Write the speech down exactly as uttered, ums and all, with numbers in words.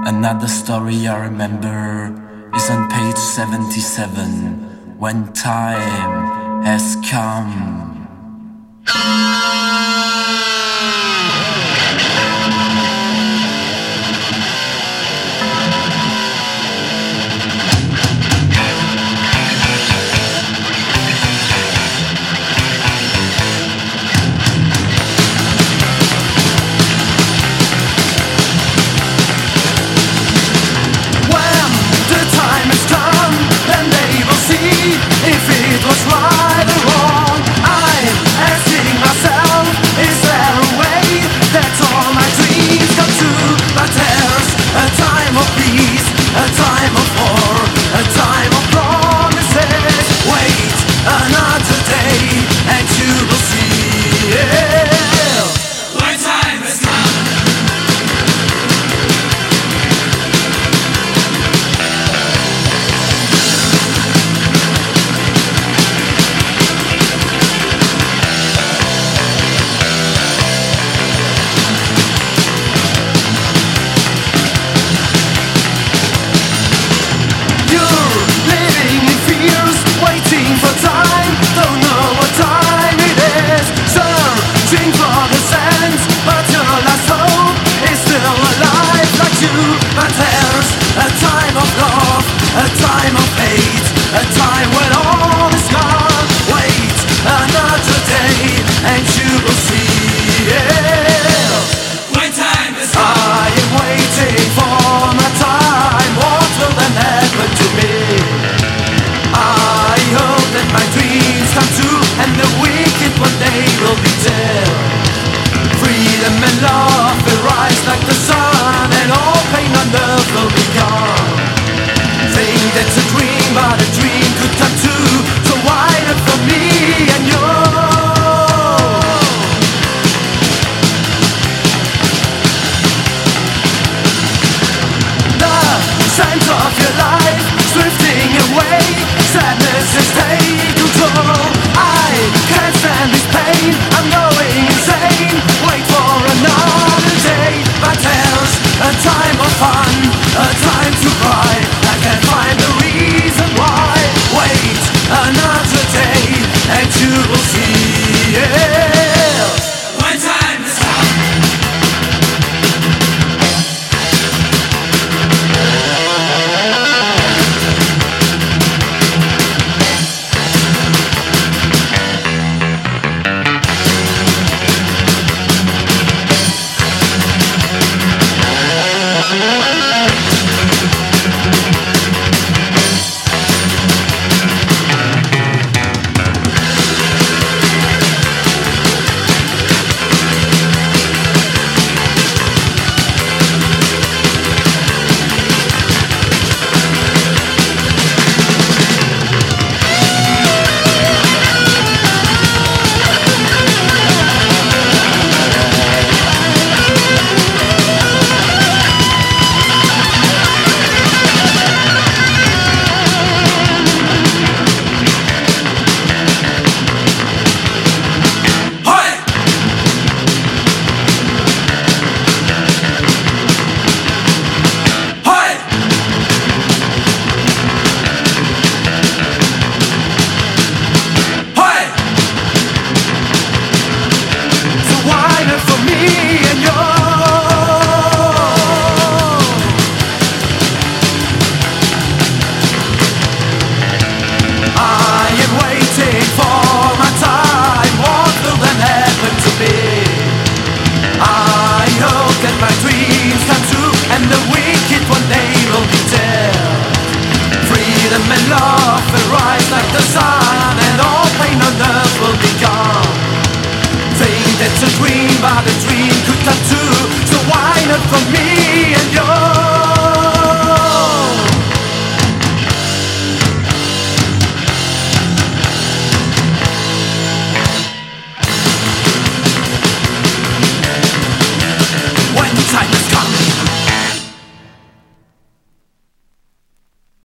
Another story I remember is on page seventy-seven, when time has come. If it was right or wrong, I'm asking myself, is there a way that all my dreams come true? But there's a time of peace, a time of war, a time of promises. Wait another day and you will see it. My time has come. But there's a time of love, a time of hate, a time when all is gone. Wait another day and you will see it. My time is gone. I am waiting for my time. What will then happen to me? I hope that my dreams come true and the wicked one day will be dead. Freedom and love will rise like the sun, and all pain on earth will be gone. Think that's a dream, but a dream could come true. So why not for me and you? The sands of your life drifting away, sadness is taking control. I can't stand this pain, I'm going insane. Wait for another day, but there's a time of fun, a time to cry. I can't find the reason why. Wait another day and you will see it. My time is come. And love will rise like the sun.